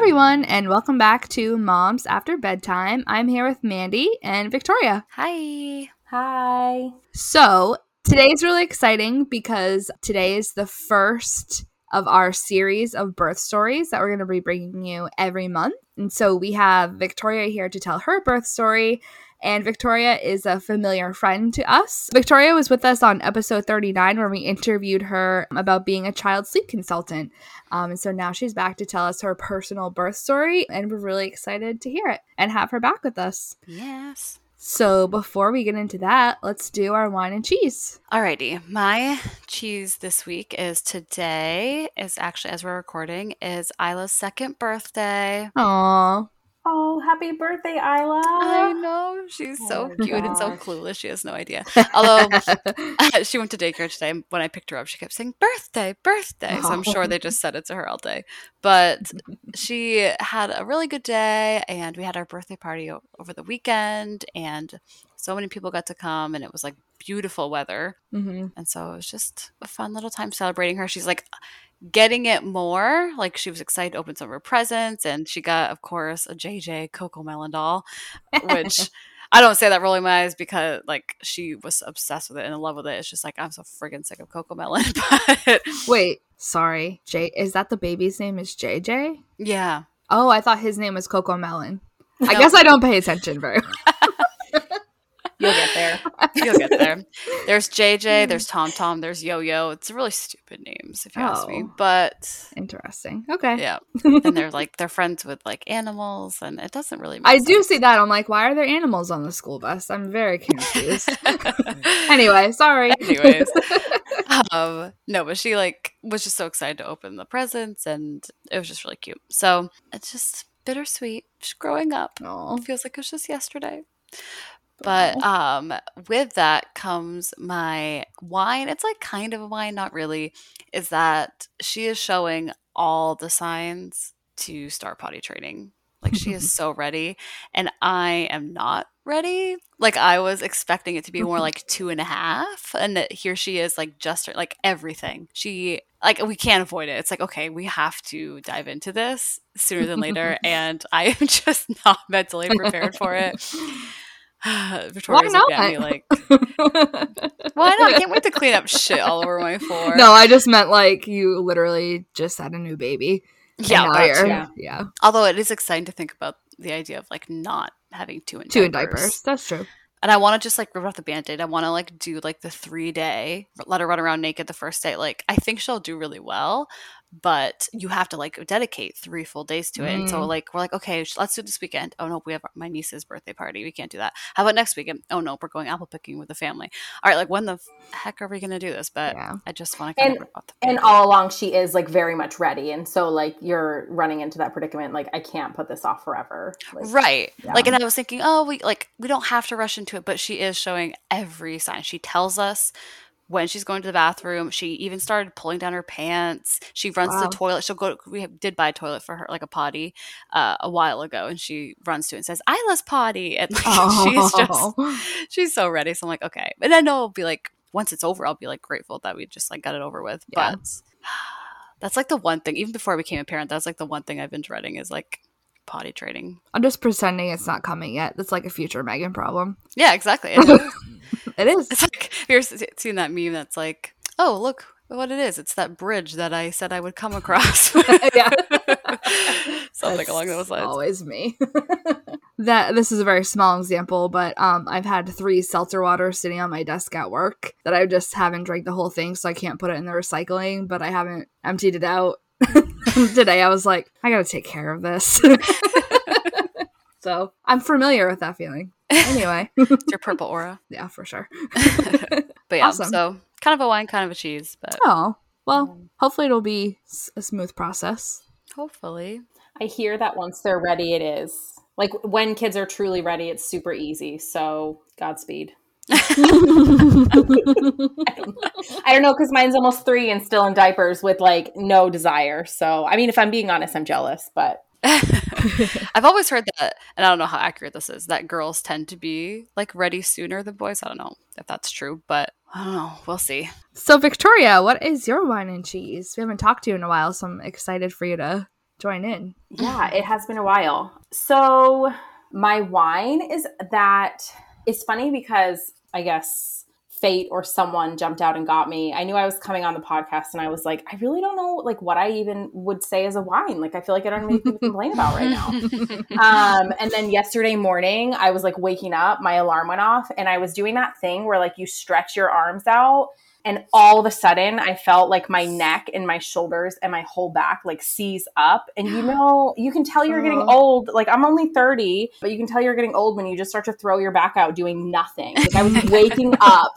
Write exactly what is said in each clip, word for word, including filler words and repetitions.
everyone, and welcome back to Moms After Bedtime. I'm here with Mandy and Victoria. Hi. Hi. So, today's really exciting because today is the first of our series of birth stories that we're going to be bringing you every month. And so we have Victoria here to tell her birth story, and Victoria is a familiar friend to us. Victoria was with us on episode thirty-nine where we interviewed her about being a child sleep consultant. Um, and so now she's back to tell us her personal birth story, and we're really excited to hear it and have her back with us. Yes. So before we get into that, let's do our wine and cheese. Alrighty. My cheese this week is today, is actually, as we're recording, is Isla's second birthday. Aww. Oh, happy birthday, Isla. I know. She's Oh so my cute and so gosh. clueless. She has no idea. Although, she went to daycare today. When I picked her up, she kept saying, birthday, birthday. So I'm sure they just said it to her all day. But she had a really good day, and we had our birthday party o- over the weekend, and so many people got to come, and it was like beautiful weather. Mm-hmm. And so it was just a fun little time celebrating her. She's like getting it more. Like she was excited to open some of her presents, and she got, of course, a J J Coco Melon doll, which I don't say that rolling my eyes because like she was obsessed with it and in love with it. It's just like I'm so friggin' sick of Coco Melon. But Wait, sorry. J is that the baby's name is J J? yeah. Oh, I thought his name was Coco Melon. I No. guess I don't pay attention very well. You'll get there. You'll get there. There's J J, there's Tom Tom, there's Yo Yo. It's really stupid names, if you ask me. Oh. But Interesting. Okay. yeah. And they're like they're friends with like animals, and it doesn't really make I do sense. see that. I'm like, why are there animals on the school bus? I'm very confused. Anyway, sorry. Anyways. um no, but she like was just so excited to open the presents, and it was just really cute. So it's just bittersweet. Just growing up. Aw. It feels like it was just yesterday. But um, with that comes my wine. It's like kind of a wine, not really. Is that she is showing all the signs to start potty training. Like she is so ready, and I am not ready. Like I was expecting it to be more like two and a half, and that here she is, like just like everything. She like we can't avoid it. It's like okay, we have to dive into this sooner than later, and I am just not mentally prepared for it. Victoria's Why looking at me not? like, why not? I can't wait to clean up shit all over my floor. No, I just meant like you literally just had a new baby. and yeah, now that you're- too. Yeah. yeah. Although it is exciting to think about the idea of like not having two in Two in diapers. diapers. That's true. And I want to just like rip off the band-aid. I want to like do like the three day, let her run around naked the first day. Like I think she'll do really well, but you have to like dedicate three full days to it. And so Mm. like we're like, okay, sh- let's do this weekend. Oh no, we have my niece's birthday party. We can't do that. How about next weekend? Oh no, we're going apple picking with the family. All right, like when the f- heck are we gonna do this? But Yeah. I just want to kind And of rip off the and Band-Aid. all along she is like very much ready. And so like you're running into that predicament, like I can't put this off forever. Like, Right. yeah. Like, and I was thinking, oh, we like we don't have to rush into it, but she is showing every sign. She tells us when she's going to the bathroom. She even started pulling down her pants. She runs to Wow. the toilet. She'll go. We have- did buy a toilet for her, like a potty, uh, a while ago, and she runs to it and says, "Isla's potty," and like she's just Oh. she's so ready. So I'm like, okay, and I know it'll be like once it's over, I'll be like grateful that we just like got it over with. Yeah. But that's like the one thing. Even before I became a parent, that's like the one thing I've been dreading is like potty training. I'm just pretending it's not coming yet. That's like a future Megan problem. Yeah, exactly. It is. It is. It's like have you ever seen that meme that's like, oh, look what it is. It's that bridge that I said I would come across. Yeah. Something That's along those lines. Always me. That this is a very small example, but um, I've had three seltzer water sitting on my desk at work that I just haven't drank the whole thing, so I can't put it in the recycling. But I haven't emptied it out. Today I was like, I gotta take care of this. So I'm familiar with that feeling. Anyway, It's your purple aura. yeah, for sure. But yeah, Awesome. so kind of a wine, kind of a cheese, but Oh, well, hopefully it'll be s- a smooth process. hopefully. I hear that once they're ready, it is. Like when kids are truly ready, it's super easy. So Godspeed. I don't, I don't know, because mine's almost three and still in diapers with like no desire. So I mean, if I'm being honest, I'm jealous, but I've always heard that, and I don't know how accurate this is, that girls tend to be like ready sooner than boys. I don't know if that's true, but I don't know. We'll see. So, Victoria, what is your wine and cheese? We haven't talked to you in a while, so I'm excited for you to join in. Yeah, it has been a while. So my wine is that it's funny because I guess fate or someone jumped out and got me. I knew I was coming on the podcast and I was like, I really don't know like what I even would say as a wine. Like, I feel like I don't have anything to complain about right now. Um, and then yesterday morning, I was like waking up, my alarm went off and I was doing that thing where like you stretch your arms out. And all of a sudden, I felt like my neck and my shoulders and my whole back like seize up. And you know, you can tell you're getting old. Like, I'm only thirty, but you can tell you're getting old when you just start to throw your back out doing nothing. Like, I was waking up,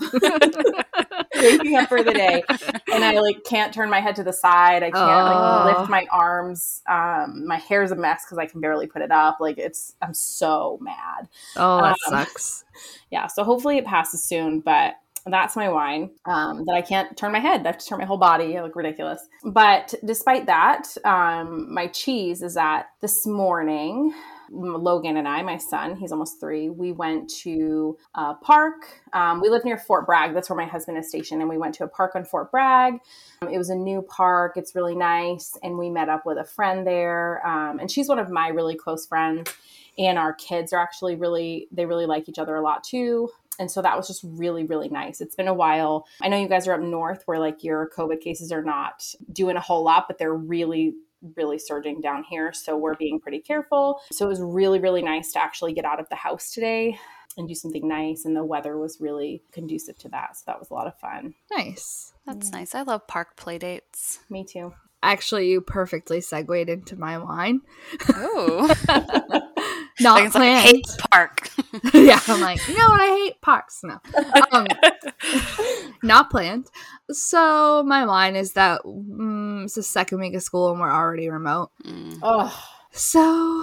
waking up for the day. And I like can't turn my head to the side. I can't Oh. like lift my arms. Um, my hair's a mess because I can barely put it up. Like, it's, I'm so mad. Oh, that Um, sucks. Yeah. So hopefully it passes soon, but that's my wine, um, that I can't turn my head. I have to turn my whole body. I look ridiculous. But despite that, um, my cheese is that this morning, Logan and I, my son, he's almost three, we went to a park. Um, we live near Fort Bragg. That's where my husband is stationed. And we went to a park on Fort Bragg. Um, it was a new park. It's really nice. And we met up with a friend there. Um, and she's one of my really close friends. And our kids are actually really, they really like each other a lot too. And so that was just really, really nice. It's been a while. I know you guys are up north where like your COVID cases are not doing a whole lot, but they're really, really surging down here. So we're being pretty careful. So it was really, really nice to actually get out of the house today and do something nice. And the weather was really conducive to that. So that was a lot of fun. Nice. That's nice. I love park play dates. Me too. Actually, you perfectly segued into my wine. Oh. Not Like, it's like, I planned. hate park. Yeah, I'm like, you know what? I hate parks. No. Um, not planned. So my wine is that mm, it's the second week of school and we're already remote. Mm. Oh, So,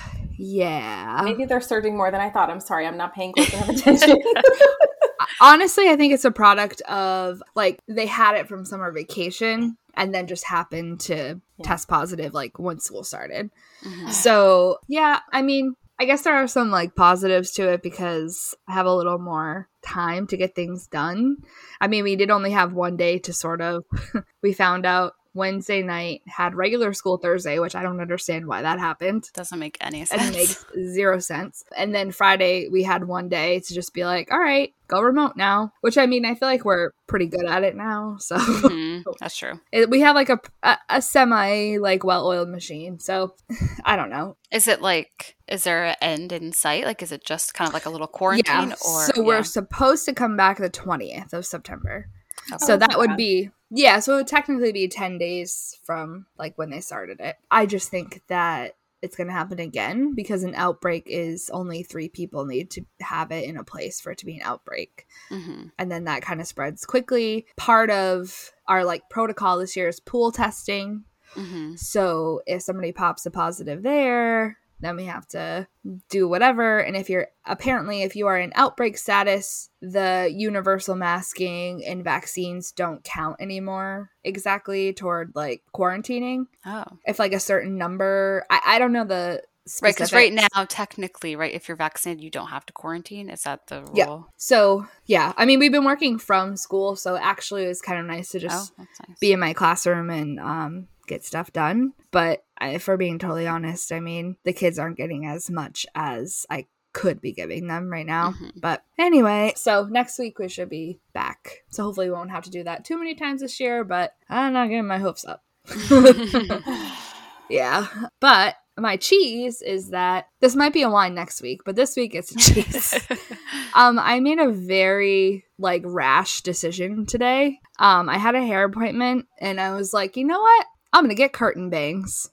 yeah. maybe they're surging more than I thought. I'm sorry. I'm not paying close enough attention. Honestly, I think it's a product of, like, they had it from summer vacation and then just happened to Yeah. test positive, like, once school started. Mhm. So, yeah, I mean, I guess there are some, like, positives to it because I have a little more time to get things done. I mean, we did only have one day to sort of, we found out Wednesday night, had regular school Thursday, which I don't understand why that happened. Doesn't make any It sense. makes zero sense. And then Friday, we had one day to just be like, all right, go remote now. Which, I mean, I feel like we're pretty good at it now. So Mhm. That's true. it, we have like a, a, a semi, like, well-oiled machine. So I don't know. Is it like, is there an end in sight? Like, is it just kind of like a little quarantine? Yeah. Or so we're yeah. supposed to come back the twentieth of September. Okay. So Oh, that that's would bad. be, yeah, so it would technically be ten days from, like, when they started it. I just think that it's going to happen again because an outbreak is only three people need to have it in a place for it to be an outbreak. Mhm. And then that kind of spreads quickly. Part of our, like, protocol this year is pool testing. Mhm. So if somebody pops a positive there, then we have to do whatever. And if you're apparently, if you are in outbreak status, the universal masking and vaccines don't count anymore exactly toward, like, quarantining. Oh. If, like, a certain number, I, I don't know the Right, because specifics. right now, technically, right, if you're vaccinated, you don't have to quarantine. Is that the rule? Yeah. So, yeah, I mean, we've been working from school, so actually it was kind of nice to Oh, just that's nice. be in my classroom and um, get stuff done. But I, if we're being totally honest, I mean, the kids aren't getting as much as I could be giving them right now. Mhm. But anyway, so next week we should be back. So hopefully we won't have to do that too many times this year, but I'm not getting my hopes up. Yeah. But my cheese is that this might be a wine next week, but this week it's a cheese. um, I made a very, like, rash decision today. Um, I had a hair appointment and I was like, you know what? I'm going to get curtain bangs.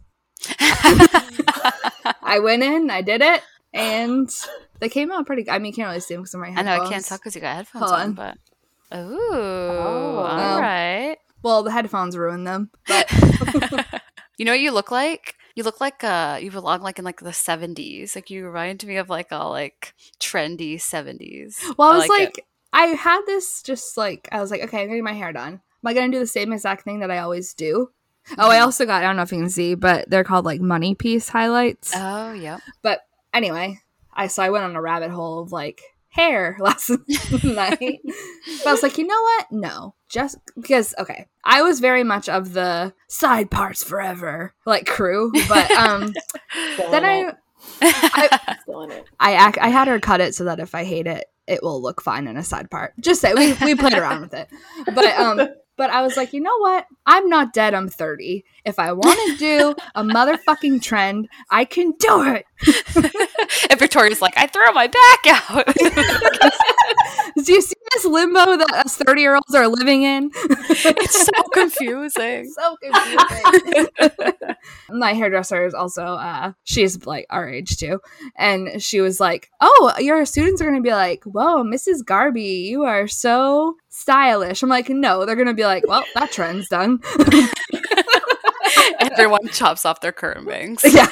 I went in, I did it, and they came out pretty good. I mean, you can't really see them because of my I headphones. know I can't tell because you got headphones Hold on, on. but ooh, all Um, right. Well, the headphones ruined them. But You know what you look like? You look like uh you belong like in like the seventies. Like you remind me of like all like trendy seventies. well, I was like like, it. I had this just like, I was like, okay, I'm getting my hair done. Am I going to do the same exact thing that I always do? Oh, I also got, I don't know if you can see, but they're called like money piece highlights. Oh, yep. But anyway, I so I went on a rabbit hole of like hair last night. But I was like, you know what? No. Just because, okay. I was very much of the side parts forever, like, crew. But um, then I, I, Still in it. I, ac- I had her cut it so that if I hate it, it will look fine in a side part. Just say, we, we played around with it. But um, but I was like, you know what? I'm not dead. I'm thirty. If I want to do a motherfucking trend, I can do it. And Victoria's like, I threw my back out. Do you see this limbo that us thirty-year-olds are living in? It's so confusing. So confusing. My hairdresser is also, uh, she's like our age too. And she was like, oh, your students are going to be like, whoa, Missus Garby, you are so stylish. I'm like, no, they're going to be like, well, that trend's done. Everyone chops off their curtain bangs. Yeah.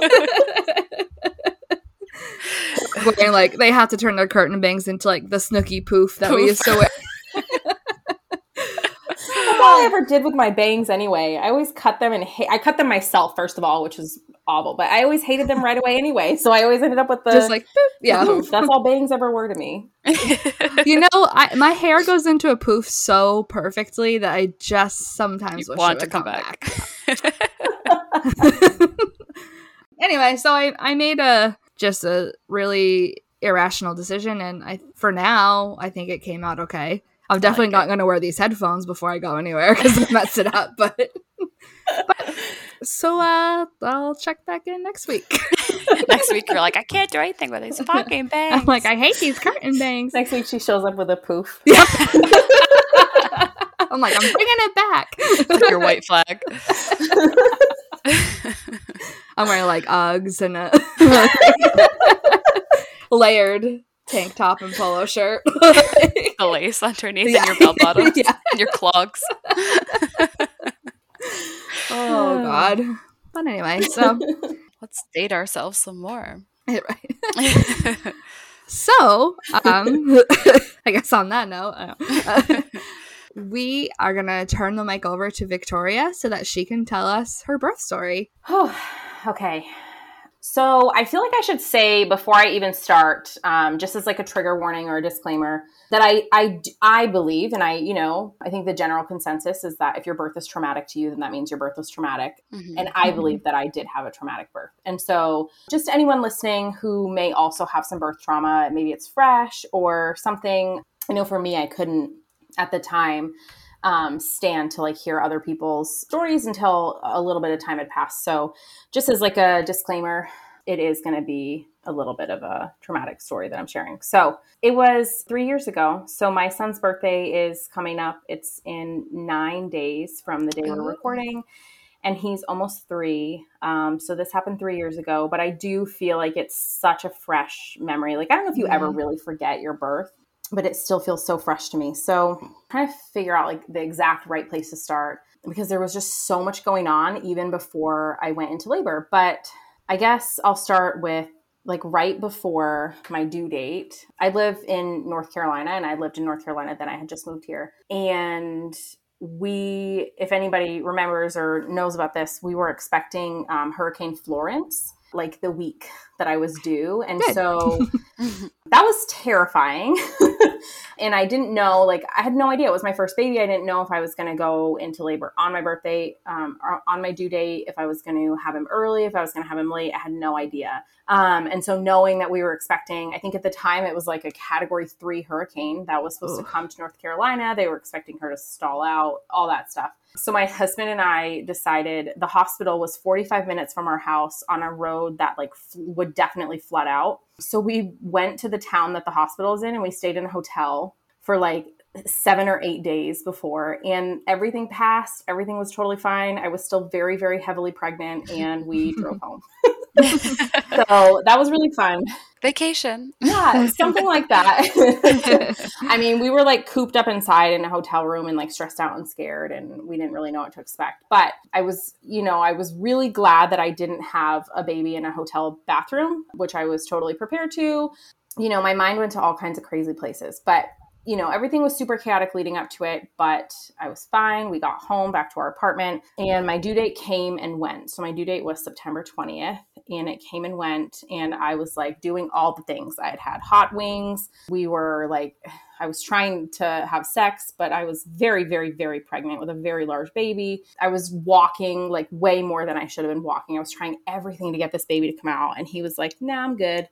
Wearing, like, they have to turn their curtain bangs into like the Snooki poof that Poof. we used to wear. That's all I ever did with my bangs anyway. I always cut them and ha- I cut them myself, first of all, which was awful. But I always hated them right away anyway. So I always ended up with the Just like, boop. Yeah. poof. That's all bangs ever were to me. You know, I, my hair goes into a poof so perfectly that I just sometimes You wish want it to would come back. back. Anyway, so I, I made a just a really irrational decision, and I for now I think it came out okay. I'm definitely like not going to wear these headphones before I go anywhere because I messed it up. But, but so uh, I'll check back in next week. Next week, you're like, I can't do anything with these fucking bangs. I'm like, I hate these curtain bangs. Next week she shows up with a poof. Yeah. I'm like, I'm bringing it back. Like your white flag. I'm wearing like Uggs and a layered tank top and polo shirt. The lace underneath Yeah. and your bell bottoms Yeah. and your clogs. Oh God. But anyway, so Let's date ourselves some more. right. So, um, I guess on that note, I don't- uh, we are gonna turn the mic over to Victoria so that she can tell us her birth story. Oh, okay. So I feel like I should say before I even start, um, just as like a trigger warning or a disclaimer, that I, I, I believe, and I, you know, I think the general consensus is that if your birth is traumatic to you, then that means your birth was traumatic. Mhm. And I believe that I did have a traumatic birth. And so just anyone listening who may also have some birth trauma, maybe it's fresh or something. I know for me, I couldn't at the time um, stand to like hear other people's stories until a little bit of time had passed. So just as like a disclaimer, it is going to be a little bit of a traumatic story that I'm sharing. So it was three years ago. So my son's birthday is coming up. It's in nine days from the day we're Oh. recording. And he's almost three. Um, so this happened three years ago. But I do feel like it's such a fresh memory. Like, I don't know if you ever Mhm. really forget your birth, but it still feels so fresh to me. So trying to figure out like the exact right place to start because there was just so much going on even before I went into labor. But I guess I'll start with like right before my due date. I live in North Carolina and I lived in North Carolina. Then I had just moved here. And we, if anybody remembers or knows about this, we were expecting um, Hurricane Florence like the week that I was due. And Good. so that was terrifying. And I didn't know, like, I had no idea. It was my first baby. I didn't know if I was going to go into labor on my birthday, um, or on my due date, if I was going to have him early, if I was going to have him late. I had no idea. Um, and so knowing that we were expecting, I think at the time it was like a category three hurricane that was supposed Ugh. to come to North Carolina. They were expecting her to stall out, all that stuff. So my husband and I decided the hospital was forty-five minutes from our house on a road that like f- would definitely flood out. So we went to the town that the hospital is in and we stayed in a hotel for like seven or eight days before, and everything passed. Everything was totally fine. I was still very, very heavily pregnant and we drove home. So that was really fun. Vacation. Yeah, something like that. I mean, we were like cooped up inside in a hotel room and like stressed out and scared, and we didn't really know what to expect. But I was, you know, I was really glad that I didn't have a baby in a hotel bathroom, which I was totally prepared to. You know, my mind went to all kinds of crazy places, but you know, everything was super chaotic leading up to it, but I was fine. We got home back to our apartment and my due date came and went. So my due date was September twentieth. and it came and went. And I was like doing all the things. I had had hot wings. We were like, I was trying to have sex, but I was very, very, very pregnant with a very large baby. I was walking like way more than I should have been walking. I was trying everything to get this baby to come out. And he was like, nah, I'm good.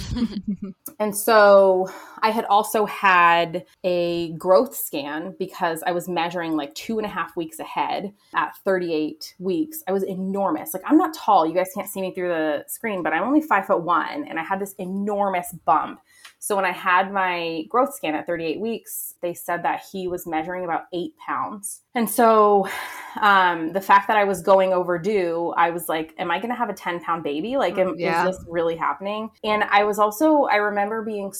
And so I had also had a growth scan because I was measuring like two and a half weeks ahead at thirty-eight weeks. I was enormous. Like, I'm not tall. You guys can't see me through the screen, but I'm only five foot one. And I had this enormous bump. So when I had my growth scan at thirty-eight weeks, they said that he was measuring about eight pounds. And so um, the fact that I was going overdue, I was like, am I going to have a ten pound baby? Like, am, yeah. is this really happening? And I was also, I remember being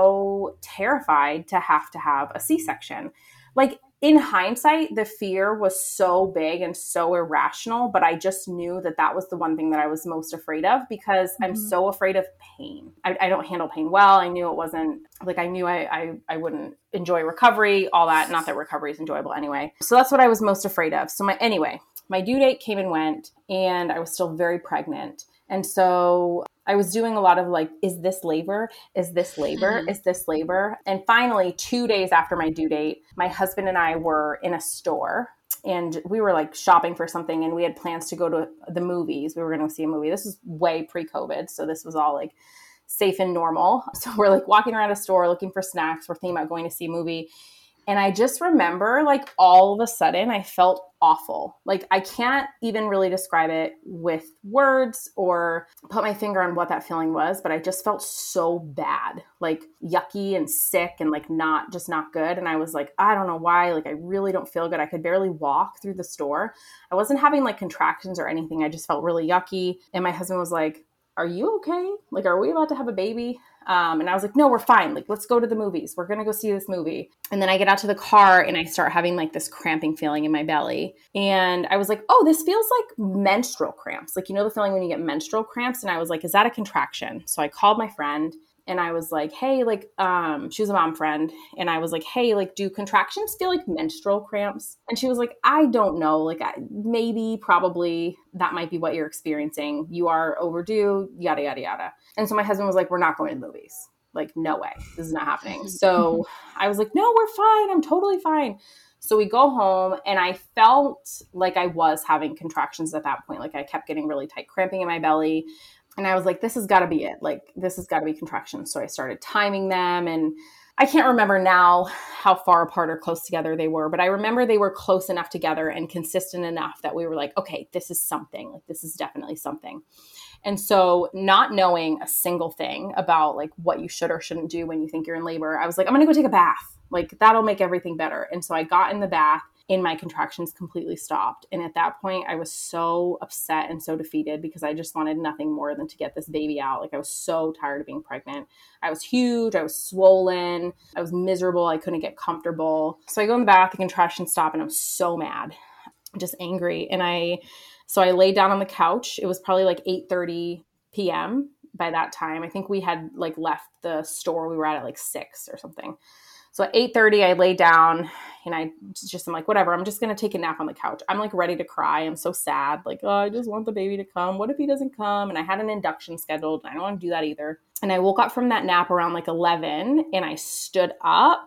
so terrified to have to have a C-section. Like, in hindsight, the fear was so big and so irrational, but I just knew that that was the one thing that I was most afraid of because mm-hmm. I'm so afraid of pain. I, I don't handle pain well. I knew it wasn't, like, I knew I, I, I wouldn't enjoy recovery, all that. Not that recovery is enjoyable anyway. So that's what I was most afraid of. So my, anyway, my due date came and went, and I was still very pregnant. And so I was doing a lot of like, is this labor? Is this labor? Mm-hmm. Is this labor? And finally, two days after my due date, my husband and I were in a store and we were like shopping for something, and we had plans to go to the movies. We were going to see a movie. This was way pre-COVID. So this was all like safe and normal. So we're like walking around a store looking for snacks. We're thinking about going to see a movie. And I just remember like all of a sudden I felt awful. Like, I can't even really describe it with words or put my finger on what that feeling was, but I just felt so bad, like yucky and sick and like not, just not good. And I was like, I don't know why, like, I really don't feel good. I could barely walk through the store. I wasn't having like contractions or anything. I just felt really yucky. And my husband was like, are you okay? Like, are we about to have a baby? Um, and I was like, no, we're fine. Like, let's go to the movies. We're going to go see this movie. And then I get out to the car and I start having like this cramping feeling in my belly. And I was like, oh, this feels like menstrual cramps. Like, you know, the feeling when you get menstrual cramps. And I was like, is that a contraction? So I called my friend and I was like, hey, like, um, she was a mom friend. And I was like, hey, like, do contractions feel like menstrual cramps? And she was like, I don't know. Like, I, maybe, probably that might be what you're experiencing. You are overdue, yada, yada, yada. And so my husband was like, we're not going to the movies. Like, no way. This is not happening. So I was like, no, we're fine. I'm totally fine. So we go home and I felt like I was having contractions at that point. Like, I kept getting really tight cramping in my belly. And I was like, this has got to be it. Like, this has got to be contractions. So I started timing them, and I can't remember now how far apart or close together they were, but I remember they were close enough together and consistent enough that we were like, okay, this is something. Like, this is definitely something. And so, not knowing a single thing about like what you should or shouldn't do when you think you're in labor, I was like, I'm going to go take a bath. Like, that'll make everything better. And so I got in the bath and my contractions completely stopped. And at that point, I was so upset and so defeated because I just wanted nothing more than to get this baby out. Like, I was so tired of being pregnant. I was huge. I was swollen. I was miserable. I couldn't get comfortable. So I go in the bath, the contractions stop, and I'm so mad, just angry. And I, so I laid down on the couch. It was probably like eight thirty p.m. by that time. I think we had like left the store. We were at it like six or something. So at eight thirty, I lay down and I just, I'm like, whatever, I'm just going to take a nap on the couch. I'm like ready to cry. I'm so sad. Like, oh, I just want the baby to come. What if he doesn't come? And I had an induction scheduled. And I don't want to do that either. And I woke up from that nap around like eleven and I stood up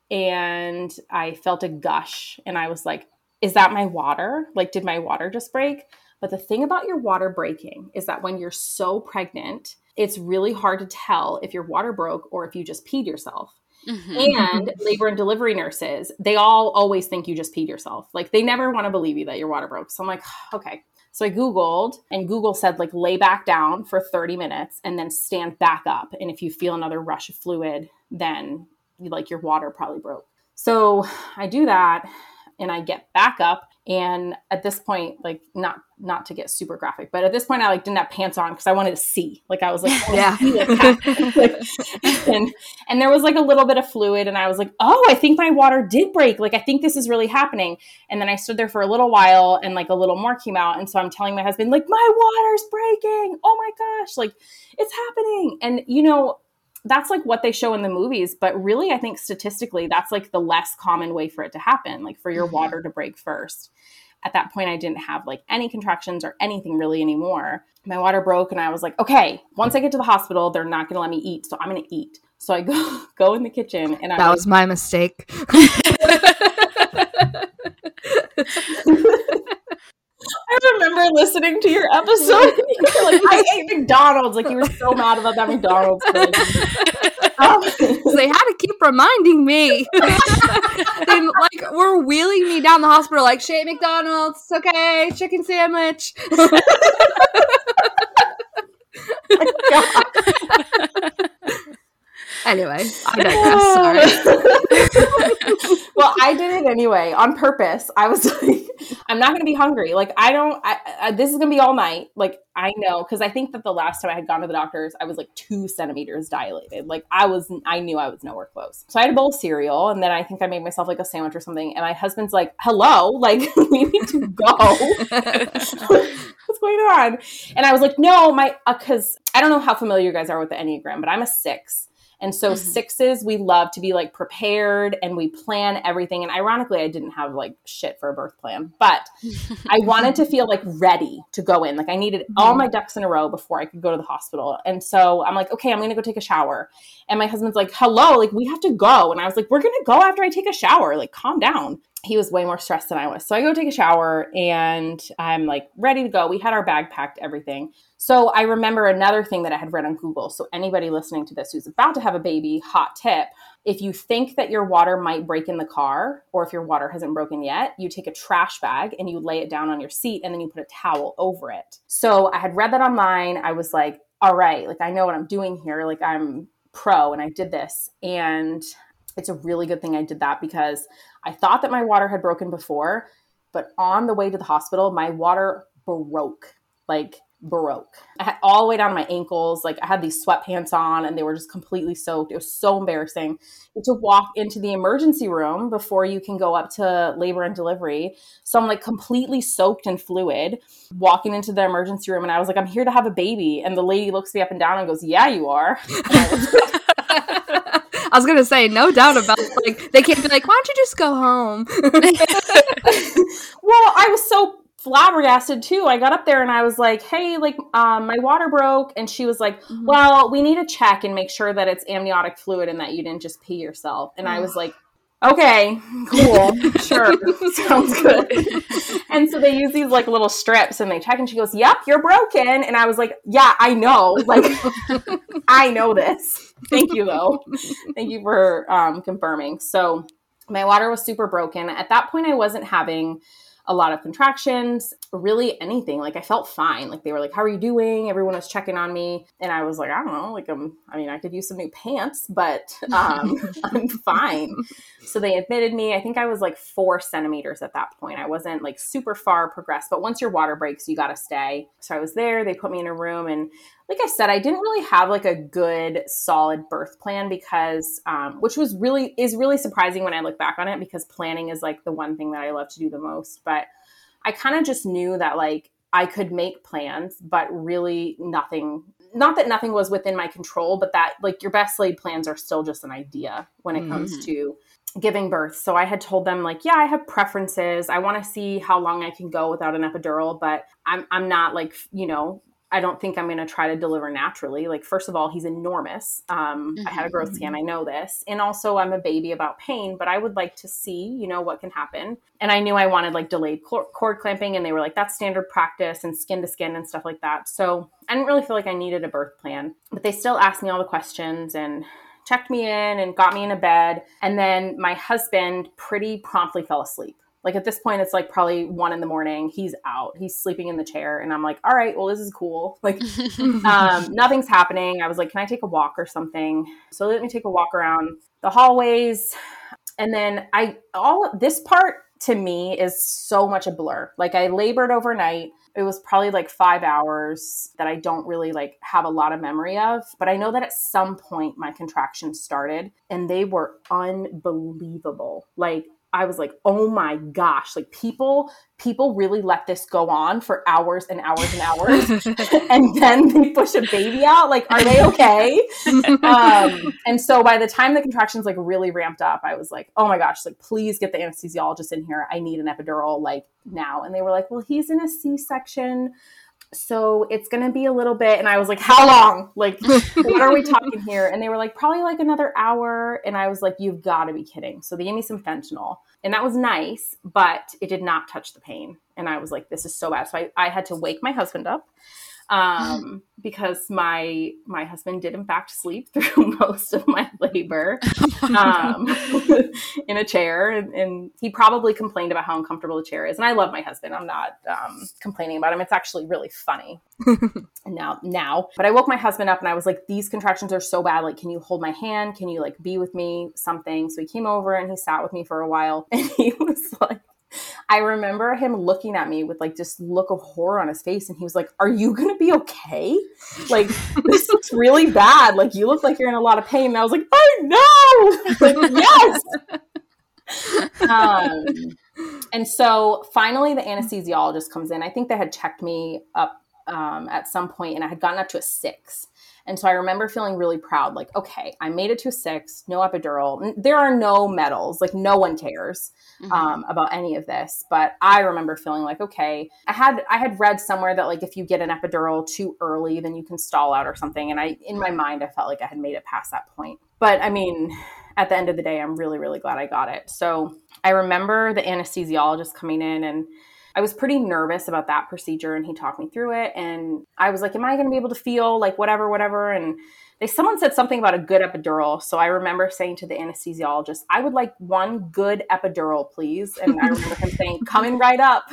and I felt a gush. And I was like, is that my water? Like, did my water just break? But the thing about your water breaking is that when you're so pregnant, it's really hard to tell if your water broke or if you just peed yourself. Mm-hmm. And labor and delivery nurses, they all always think you just peed yourself. Like, they never want to believe you that your water broke. So I'm like, okay. So I Googled, and Google said, like, lay back down for thirty minutes and then stand back up. And if you feel another rush of fluid, then like your water probably broke. So I do that and I get back up. And at this point, like, not, not to get super graphic, but at this point I like didn't have pants on because I wanted to see. Like, I was like, oh, yeah. like, and, and there was like a little bit of fluid and I was like, oh, I think my water did break. Like, I think this is really happening. And then I stood there for a little while and like a little more came out. And so I'm telling my husband, like, my water's breaking. Oh my gosh. Like, it's happening. And, you know, that's like what they show in the movies. But really, I think statistically, that's like the less common way for it to happen, like for your mm-hmm. water to break first. At that point, I didn't have like any contractions or anything really anymore. My water broke and I was like, okay, once I get to the hospital, they're not going to let me eat. So I'm going to eat. So I go, go in the kitchen and I That was my mistake. I remember listening to your episode. You're like, I ate McDonald's. Like, you were so mad about that McDonald's thing. Um, so they had to keep reminding me. They like were wheeling me down the hospital like, she ate McDonald's. It's okay. Chicken sandwich. God. Anyway, I digress. Sorry. Well, I did it anyway on purpose. I was like, I'm not going to be hungry. Like, I don't, I, I, this is going to be all night. Like, I know, because I think that the last time I had gone to the doctors, I was like two centimeters dilated. Like, I was, I knew I was nowhere close. So I had a bowl of cereal, and then I think I made myself like a sandwich or something. And my husband's like, hello, like, we need to go. What's going on? And I was like, no, my, because uh, I don't know how familiar you guys are with the Enneagram, but I'm a six. And so mm-hmm. sixes, we love to be like prepared and we plan everything. And ironically, I didn't have like shit for a birth plan, but I wanted to feel like ready to go in. Like I needed mm-hmm. all my ducks in a row before I could go to the hospital. And so I'm like, okay, I'm going to go take a shower. And my husband's like, hello, like we have to go. And I was like, we're going to go after I take a shower. Like calm down. He was way more stressed than I was. So I go take a shower and I'm like ready to go. We had our bag packed, everything. So I remember another thing that I had read on Google. So anybody listening to this who's about to have a baby, hot tip. If you think that your water might break in the car, or if your water hasn't broken yet, you take a trash bag and you lay it down on your seat and then you put a towel over it. So I had read that online. I was like, all right, like I know what I'm doing here. Like I'm pro and I did this. And it's a really good thing I did that because I thought that my water had broken before, but on the way to the hospital, my water broke, like broke. I had all the way down to my ankles. Like I had these sweatpants on and they were just completely soaked. It was so embarrassing to walk into the emergency room before you can go up to labor and delivery. So I'm like completely soaked in fluid walking into the emergency room. And I was like, I'm here to have a baby. And the lady looks me up and down and goes, yeah, you are. I was going to say, no doubt about it. Like, they can't be like, why don't you just go home? Well, I was so flabbergasted too. I got up there and I was like, hey, like um, my water broke. And she was like, mm-hmm. well, we need to check and make sure that it's amniotic fluid and that you didn't just pee yourself. And I was like, okay, cool. Sure. Sounds good. And so they use these like little strips and they check and she goes, yep, you're broken. And I was like, yeah, I know. Like, I know this. Thank you though. Thank you for um, confirming. So my water was super broken. At that point, I wasn't having a lot of contractions, really anything. Like I felt fine. Like they were like, how are you doing? Everyone was checking on me. And I was like, I don't know, like, I'm, I mean, I could use some new pants, but um, I'm fine. So they admitted me. I think I was like four centimeters at that point. I wasn't like super far progressed, but once your water breaks, you got to stay. So I was there, they put me in a room. And like I said, I didn't really have like a good solid birth plan because, um, which was really, is really surprising when I look back on it because planning is like the one thing that I love to do the most. But I kind of just knew that like I could make plans, but really nothing, not that nothing was within my control, but that like your best laid plans are still just an idea when it mm-hmm. comes to giving birth. So I had told them like, yeah, I have preferences. I want to see how long I can go without an epidural, but I'm, I'm not like, you know, I don't think I'm going to try to deliver naturally. Like, first of all, he's enormous. Um, mm-hmm. I had a growth scan. I know this. And also I'm a baby about pain, but I would like to see, you know, what can happen. And I knew I wanted like delayed cord clamping and they were like, that's standard practice and skin to skin and stuff like that. So I didn't really feel like I needed a birth plan, but they still asked me all the questions and checked me in and got me in a bed. And then my husband pretty promptly fell asleep. Like at this point, it's like probably one in the morning. He's out. He's sleeping in the chair. And I'm like, all right, well, this is cool. Like um, nothing's happening. I was like, can I take a walk or something? So let me take a walk around the hallways. And then I, all this part to me is so much a blur. Like I labored overnight. It was probably like five hours that I don't really like have a lot of memory of. But I know that at some point my contractions started and they were unbelievable. Like, I was like, oh my gosh, like people, people really let this go on for hours and hours and hours. And then they push a baby out. Like, are they okay? um, and so by the time the contractions like really ramped up, I was like, oh my gosh, like please get the anesthesiologist in here. I need an epidural like now. And they were like, well, he's in a C-section, so it's going to be a little bit. And I was like, how long? Like, what are we talking here? And they were like, probably like another hour. And I was like, you've got to be kidding. So they gave me some fentanyl, and that was nice, but it did not touch the pain. And I was like, this is so bad. So I, I had to wake my husband up um, because my, my husband did in fact sleep through most of my labor um, in a chair. And, and he probably complained about how uncomfortable the chair is. And I love my husband. I'm not um, complaining about him. It's actually really funny now, now, but I woke my husband up and I was like, these contractions are so bad. Like, can you hold my hand? Can you like be with me? Something. So he came over and he sat with me for a while, and he was like, I remember him looking at me with like this look of horror on his face. And he was like, are you going to be okay? Like, this looks really bad. Like, you look like you're in a lot of pain. And I was like, I know. Like, yes. um, and so finally the anesthesiologist comes in. I think they had checked me up um, at some point, and I had gotten up to a six. And so I remember feeling really proud, like, okay, I made it to a six, no epidural. There are no medals, like no one cares mm-hmm. um, about any of this. But I remember feeling like, okay, I had I had read somewhere that like if you get an epidural too early, then you can stall out or something. And I, in my mind, I felt like I had made it past that point. But I mean, at the end of the day, I'm really, really glad I got it. So I remember the anesthesiologist coming in, and I was pretty nervous about that procedure, and he talked me through it. And I was like, am I going to be able to feel like whatever, whatever? And they, someone said something about a good epidural. So I remember saying to the anesthesiologist, I would like one good epidural, please. And I remember him saying, coming right up.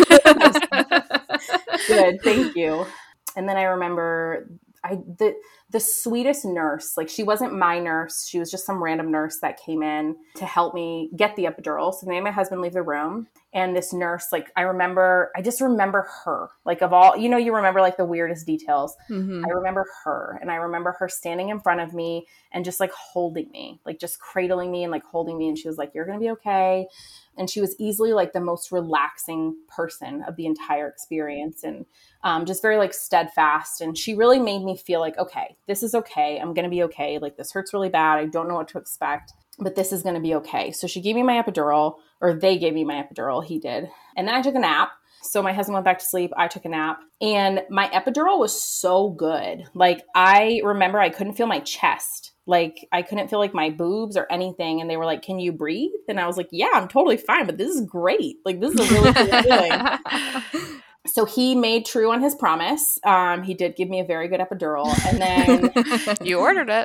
Good. Thank you. And then I remember I, the, the sweetest nurse, like she wasn't my nurse. She was just some random nurse that came in to help me get the epidural. So they made my husband leave the room. And this nurse, like, I remember, I just remember her, like of all, you know, you remember like the weirdest details. Mm-hmm. I remember her, and I remember her standing in front of me and just like holding me, like just cradling me and like holding me. And she was like, you're going to be okay. And she was easily like the most relaxing person of the entire experience, and um, just very like steadfast. And she really made me feel like, okay, this is okay. I'm going to be okay. Like, this hurts really bad. I don't know what to expect, but this is going to be okay. So she gave me my epidural, or they gave me my epidural. He did. And then I took a nap. So my husband went back to sleep. I took a nap, and my epidural was so good. Like, I remember I couldn't feel my chest. Like, I couldn't feel like my boobs or anything. And they were like, can you breathe? And I was like, yeah, I'm totally fine, but this is great. Like, this is a really good feeling. So he made true on his promise. Um, he did give me a very good epidural. And then you ordered it.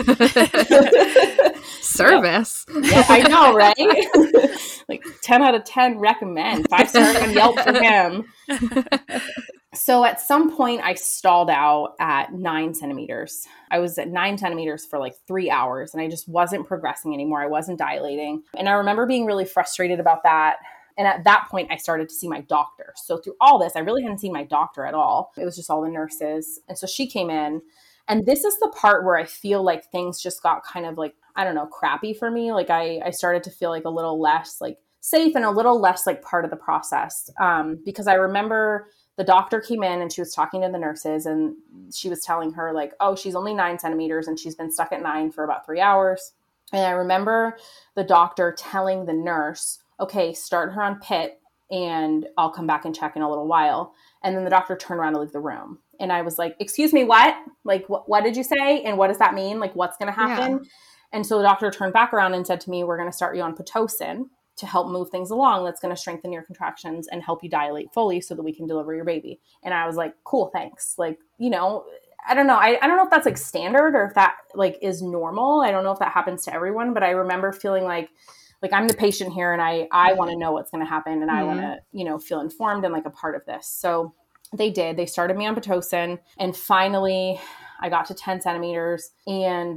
Service. Yeah. Yeah, I know, right? Like ten out of ten recommend. Five stars on Yelp for him. So at some point I stalled out at nine centimeters. I was at nine centimeters for like three hours and I just wasn't progressing anymore. I wasn't dilating. And I remember being really frustrated about that. And at that point, I started to see my doctor. So through all this, I really hadn't seen my doctor at all. It was just all the nurses. And so she came in. And this is the part where I feel like things just got kind of like, I don't know, crappy for me. Like I, I started to feel like a little less like safe and a little less like part of the process. Um, because I remember the doctor came in and she was talking to the nurses, and she was telling her like, oh, she's only nine centimeters and she's been stuck at nine for about three hours. And I remember the doctor telling the nurse, okay, start her on P I T and I'll come back and check in a little while. And then the doctor turned around to leave the room. And I was like, excuse me, what? Like, wh- what did you say? And what does that mean? Like, what's going to happen? Yeah. And so the doctor turned back around and said to me, we're going to start you on Pitocin to help move things along. That's going to strengthen your contractions and help you dilate fully so that we can deliver your baby. And I was like, cool, thanks. Like, you know, I don't know. I, I don't know if that's like standard or if that like is normal. I don't know if that happens to everyone, but I remember feeling like, like I'm the patient here and I, I want to know what's going to happen and mm-hmm. I want to, you know, feel informed and like a part of this. So they did, they started me on Pitocin, and finally I got to ten centimeters, and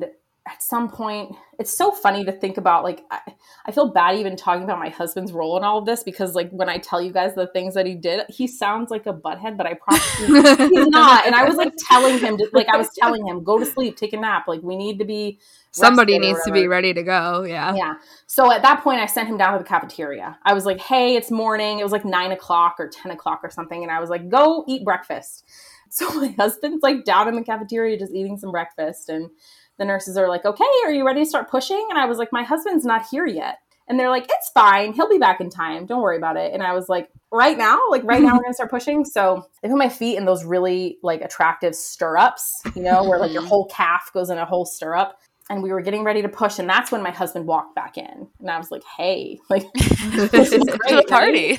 at some point, it's so funny to think about, like, I, I feel bad even talking about my husband's role in all of this, because like when I tell you guys the things that he did, he sounds like a butthead, but I promise you he's not. And I was like telling him, to, like I was telling him, go to sleep, take a nap. Like we need to be Somebody needs to be ready to go. Yeah. Yeah. So at that point I sent him down to the cafeteria. I was like, hey, it's morning. It was like nine o'clock or ten o'clock or something. And I was like, go eat breakfast. So my husband's like down in the cafeteria, just eating some breakfast. And the nurses are like, okay, are you ready to start pushing? And I was like, my husband's not here yet. And they're like, it's fine. He'll be back in time. Don't worry about it. And I was like, right now? Like right now we're going to start pushing. So I put my feet in those really like attractive stirrups, you know, where like your whole calf goes in a whole stirrup. And we were getting ready to push. And that's when my husband walked back in. And I was like, hey, like, this is great. Party.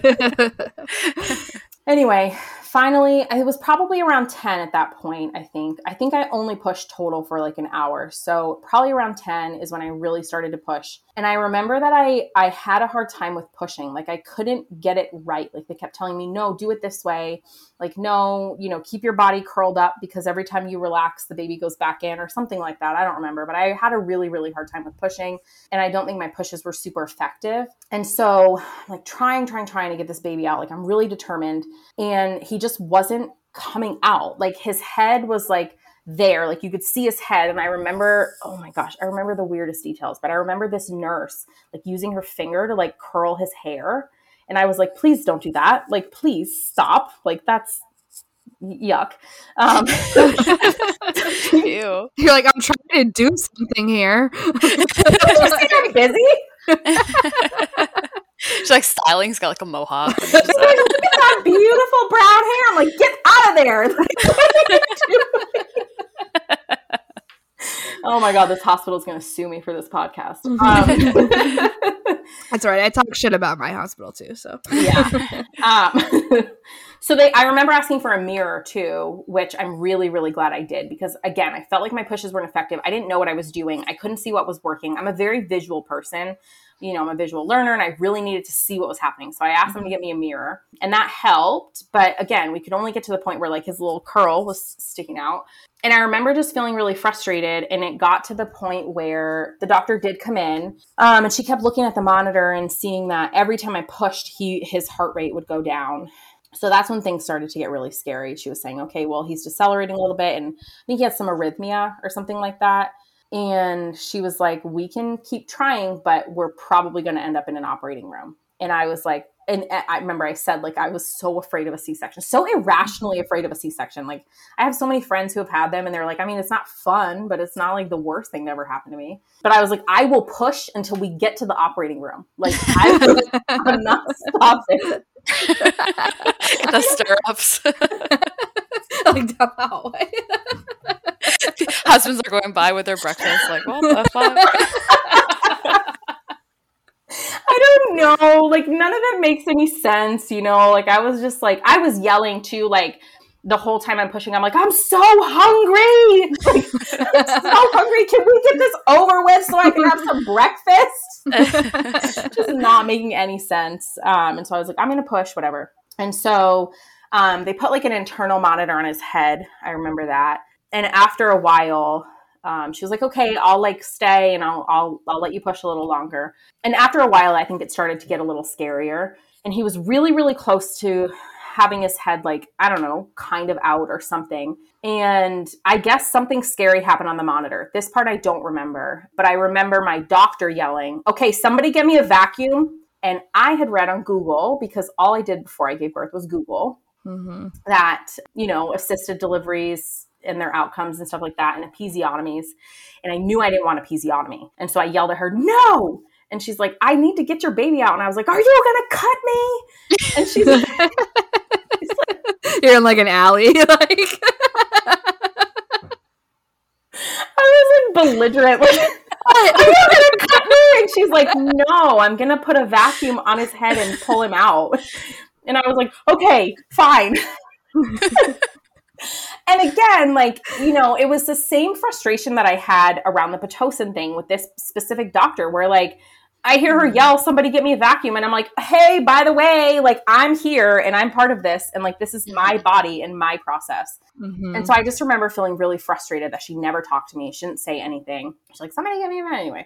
Anyway, finally, it was probably around ten at that point, I think. I think I only pushed total for like an hour. So probably around ten is when I really started to push. And I remember that I, I had a hard time with pushing. Like I couldn't get it right. Like they kept telling me, no, do it this way. Like, no, you know, keep your body curled up because every time you relax, the baby goes back in or something like that. I don't remember, but I had a really, really hard time with pushing. And I don't think my pushes were super effective. And so I'm like trying, trying, trying to get this baby out. Like I'm really determined. And he just wasn't coming out. Like his head was like there, like you could see his head. And I remember, oh my gosh, I remember the weirdest details, but I remember this nurse like using her finger to like curl his hair. And I was like, please don't do that. Like, please stop. Like that's yuck. Um, Ew. You're like, I'm trying to do something here. Did you see I'm busy? She's like styling. He's got like a mohawk. She's like, look at that beautiful brown hair. I'm like, get out of there. Oh my God, this hospital is going to sue me for this podcast. Um, That's right. I talk shit about my hospital too. So yeah. Um, so they, I remember asking for a mirror too, which I'm really, really glad I did because again, I felt like my pushes weren't effective. I didn't know what I was doing. I couldn't see what was working. I'm a very visual person. You know, I'm a visual learner and I really needed to see what was happening. So I asked them to get me a mirror and that helped. But again, we could only get to the point where like his little curl was sticking out. And I remember just feeling really frustrated. And it got to the point where the doctor did come in um, and she kept looking at the monitor and seeing that every time I pushed, he his heart rate would go down. So that's when things started to get really scary. She was saying, okay, well, he's decelerating a little bit. And I think he had some arrhythmia or something like that. And she was like, we can keep trying, but we're probably going to end up in an operating room. And I was like, and I remember I said, like, I was so afraid of a C-section, so irrationally afraid of a C-section. Like, I have so many friends who have had them and they're like, I mean, it's not fun, but it's not like the worst thing that ever happened to me. But I was like, I will push until we get to the operating room. Like, I will not stop it. The stirrups. like down the hallway. Husbands are going by with their breakfast, like, what the fuck? I don't know. Like, none of it makes any sense, you know? Like, I was just like, I was yelling too, like, the whole time I'm pushing, I'm like, I'm so hungry. Like, I'm so hungry. Can we get this over with so I can have some breakfast? Just not making any sense. Um, and so I was like, I'm going to push, whatever. And so um, they put like an internal monitor on his head. I remember that. And after a while, um, she was like, okay, I'll like stay and I'll, I'll, I'll let you push a little longer. And after a while, I think it started to get a little scarier. And he was really, really close to having his head like, I don't know, kind of out or something. And I guess something scary happened on the monitor. This part I don't remember, but I remember my doctor yelling, okay, somebody get me a vacuum. And I had read on Google, because all I did before I gave birth was Google, mm-hmm. that, you know, assisted deliveries and their outcomes and stuff like that, and episiotomies. And I knew I didn't want episiotomy. And so I yelled at her, no. And she's like, I need to get your baby out. And I was like, are you going to cut me? And she's like, like, you're in like an alley. Like, I was like belligerent. Like, are you going to cut me? And she's like, no, I'm going to put a vacuum on his head and pull him out. And I was like, okay, fine. And again, like, you know, it was the same frustration that I had around the Pitocin thing with this specific doctor where like, I hear her yell, somebody get me a vacuum. And I'm like, hey, by the way, like I'm here and I'm part of this. And like, this is my body and my process. Mm-hmm. And so I just remember feeling really frustrated that she never talked to me. She didn't say anything. She's like, somebody get me a vacuum anyway.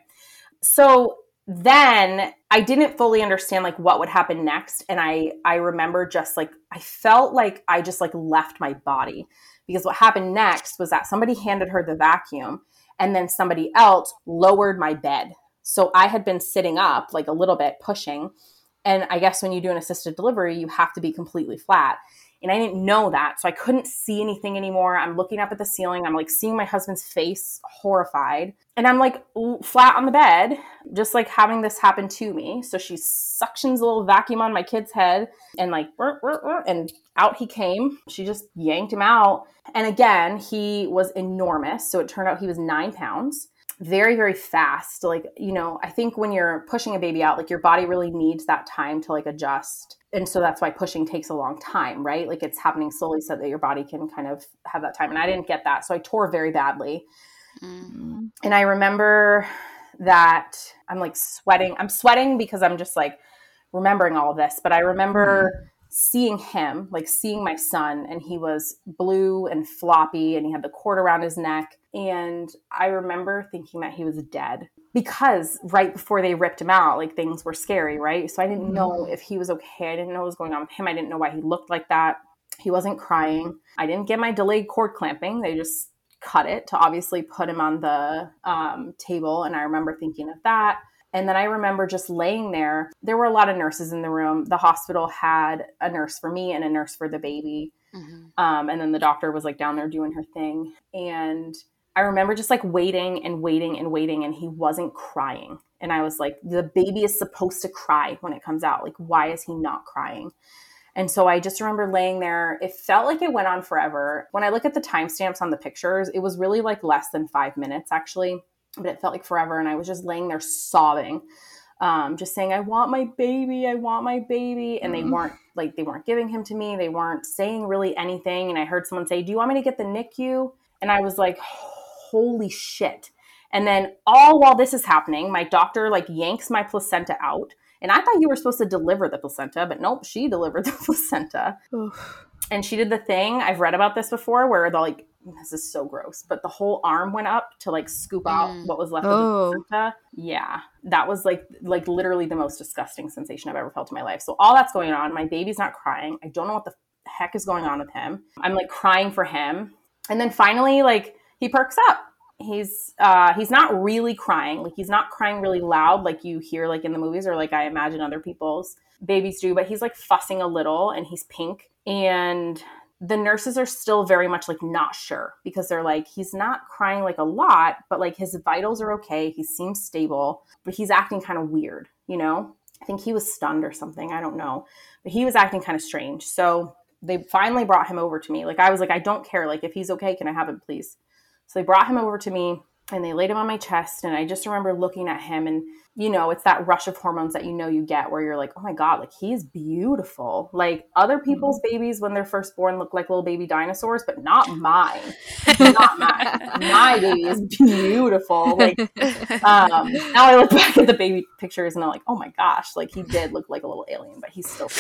So then I didn't fully understand like what would happen next. And I, I remember just like, I felt like I just like left my body, because what happened next was that somebody handed her the vacuum and then somebody else lowered my bed. So I had been sitting up like a little bit pushing. And I guess when you do an assisted delivery, you have to be completely flat. And I didn't know that. So I couldn't see anything anymore. I'm looking up at the ceiling. I'm like seeing my husband's face, horrified. And I'm like flat on the bed, just like having this happen to me. So she suctions a little vacuum on my kid's head and like, burr, burr, burr, and out he came. She just yanked him out. And again, he was enormous. So it turned out he was nine pounds. Very, very fast. Like, you know, I think when you're pushing a baby out, like your body really needs that time to like adjust. And so that's why pushing takes a long time, right? Like it's happening slowly so that your body can kind of have that time. And I didn't get that. So I tore very badly. Mm-hmm. And I remember that I'm like sweating. I'm sweating because I'm just like remembering all of this. But I remember mm-hmm. seeing him, like seeing my son, and he was blue and floppy and he had the cord around his neck. And I remember thinking that he was dead, because right before they ripped him out, like things were scary, right? So I didn't know if he was okay. I didn't know what was going on with him. I didn't know why he looked like that. He wasn't crying. I didn't get my delayed cord clamping. They just cut it to obviously put him on the um, table. And I remember thinking of that. And then I remember just laying there. There were a lot of nurses in the room. The hospital had a nurse for me and a nurse for the baby. Mm-hmm. Um, and then the doctor was like down there doing her thing. And I remember just like waiting and waiting and waiting, and he wasn't crying. And I was like, the baby is supposed to cry when it comes out. Like, why is he not crying? And so I just remember laying there. It felt like it went on forever. When I look at the timestamps on the pictures, it was really like less than five minutes actually, but it felt like forever. And I was just laying there sobbing, um, just saying, I want my baby. I want my baby. And they weren't like, they weren't giving him to me. They weren't saying really anything. And I heard someone say, do you want me to get the N I C U? And I was like, holy shit. And then all while this is happening, my doctor like yanks my placenta out. And I thought you were supposed to deliver the placenta, but nope, she delivered the placenta. Oof. And she did the thing, I've read about this before, where the like, this is so gross, but the whole arm went up to like scoop out mm. what was left oh. of the placenta. Yeah, that was like, like literally the most disgusting sensation I've ever felt in my life. So all that's going on. My baby's not crying. I don't know what the heck is going on with him. I'm like crying for him. And then finally, like he perks up. He's uh, he's not really crying. Like he's not crying really loud like you hear like in the movies, or like I imagine other people's babies do, but he's like fussing a little and he's pink. And the nurses are still very much like not sure, because they're like, he's not crying like a lot, but like his vitals are okay. He seems stable, but he's acting kind of weird, you know? I think he was stunned or something. I don't know. But he was acting kind of strange. So they finally brought him over to me. Like I was like, I don't care. Like if he's okay, can I have him, please? So they brought him over to me and they laid him on my chest. And I just remember looking at him, and, you know, it's that rush of hormones that you know you get where you're like, oh my God, like he's beautiful. Like other people's mm-hmm. babies when they're first born look like little baby dinosaurs, but not mine. Not mine. My baby is beautiful. Like um, now I look back at the baby pictures and I'm like, oh my gosh, like he did look like a little alien, but he's still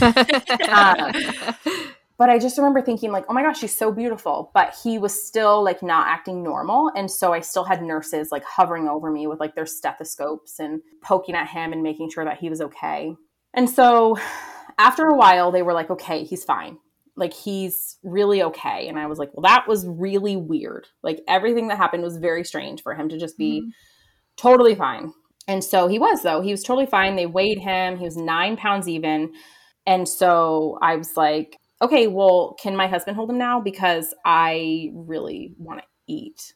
um, But I just remember thinking like, oh my gosh, she's so beautiful. But he was still like not acting normal. And so I still had nurses like hovering over me with like their stethoscopes and poking at him and making sure that he was okay. And so after a while, they were like, okay, he's fine. Like he's really okay. And I was like, well, that was really weird. Like everything that happened was very strange for him to just be mm-hmm. totally fine. And so he was, though. He was totally fine. They weighed him. He was nine pounds even. And so I was like, okay, well, can my husband hold him now? Because I really want to eat.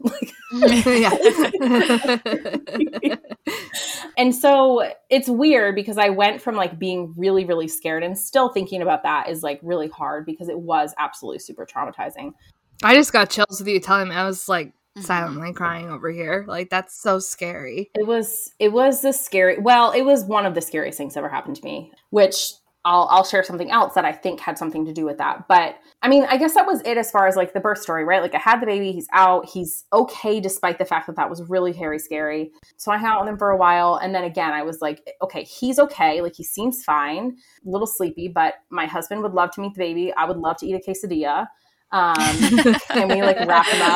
And so it's weird because I went from like being really, really scared, and still thinking about that is like really hard because it was absolutely super traumatizing. I just got chills with you telling me. I was like silently crying over here. Like, that's so scary. It was, it was the scary, well, it was one of the scariest things that ever happened to me, which I'll, I'll share something else that I think had something to do with that. But I mean, I guess that was it as far as like the birth story, right? Like I had the baby, he's out, he's okay, despite the fact that that was really very scary. So I hung out with him for a while. And then again, I was like, okay, he's okay. Like he seems fine, a little sleepy, but my husband would love to meet the baby. I would love to eat a quesadilla. Um, can we like wrap him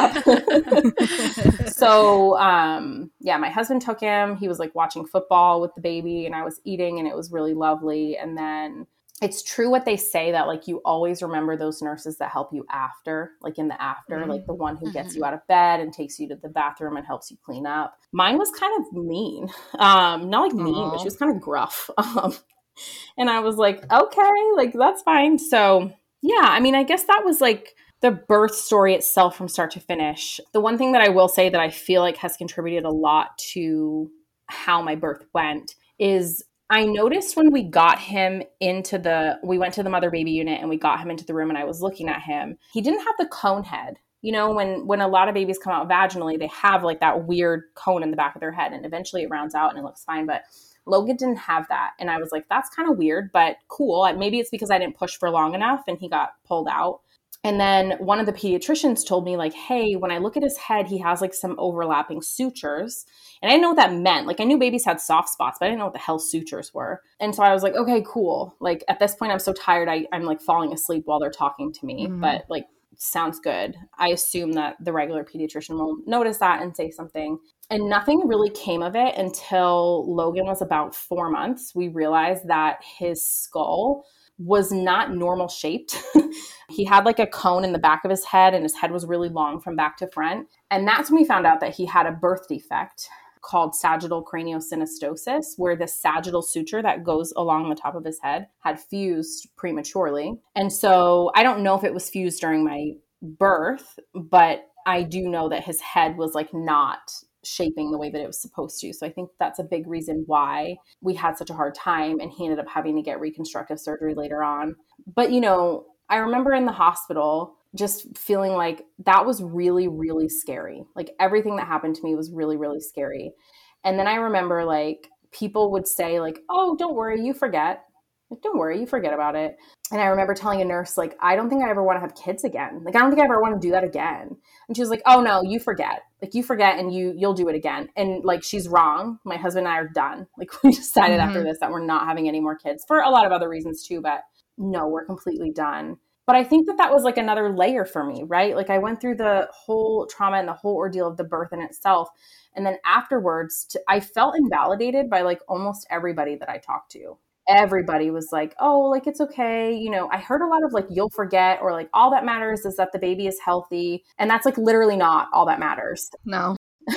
up? So, um, yeah, my husband took him, he was like watching football with the baby and I was eating and it was really lovely. And then it's true what they say that like, you always remember those nurses that help you after, like in the after, mm-hmm. like the one who gets you out of bed and takes you to the bathroom and helps you clean up. Mine was kind of mean, um, not like mean, Aww. But she was kind of gruff. Um, and I was like, okay, like that's fine. So yeah, I mean, I guess that was like the birth story itself from start to finish. The one thing that I will say that I feel like has contributed a lot to how my birth went is I noticed when we got him into the, we went to the mother baby unit and we got him into the room and I was looking at him, he didn't have the cone head. You know, when, when a lot of babies come out vaginally, they have like that weird cone in the back of their head and eventually it rounds out and it looks fine. But Logan didn't have that. And I was like, that's kind of weird, but cool. Maybe it's because I didn't push for long enough and he got pulled out. And then one of the pediatricians told me like, hey, when I look at his head, he has like some overlapping sutures. And I didn't know what that meant. Like I knew babies had soft spots, but I didn't know what the hell sutures were. And so I was like, okay, cool. Like at this point, I'm so tired. I, I'm like falling asleep while they're talking to me, mm-hmm. but like, sounds good. I assume that the regular pediatrician will notice that and say something. And nothing really came of it until Logan was about four months. We realized that his skull was not normal shaped. He had like a cone in the back of his head and his head was really long from back to front. And that's when we found out that he had a birth defect called sagittal craniosynostosis, where the sagittal suture that goes along the top of his head had fused prematurely. And so I don't know if it was fused during my birth, but I do know that his head was like not shaping the way that it was supposed to. So I think that's a big reason why we had such a hard time and he ended up having to get reconstructive surgery later on. But, you know, I remember in the hospital just feeling like that was really, really scary. Like everything that happened to me was really, really scary. And then I remember like people would say like, oh, don't worry, you forget. Like, don't worry, you forget about it. And I remember telling a nurse, like, I don't think I ever want to have kids again. Like, I don't think I ever want to do that again. And she was like, oh no, you forget. Like you forget and you, you'll do it again. And like, she's wrong. My husband and I are done. Like we decided mm-hmm. after this that we're not having any more kids for a lot of other reasons too, but no, we're completely done. But I think that that was like another layer for me, right? Like I went through the whole trauma and the whole ordeal of the birth in itself. And then afterwards, to, I felt invalidated by like almost everybody that I talked to. Everybody was like, oh, like, it's okay. You know, I heard a lot of like, you'll forget, or like, all that matters is that the baby is healthy. And that's like literally not all that matters. No.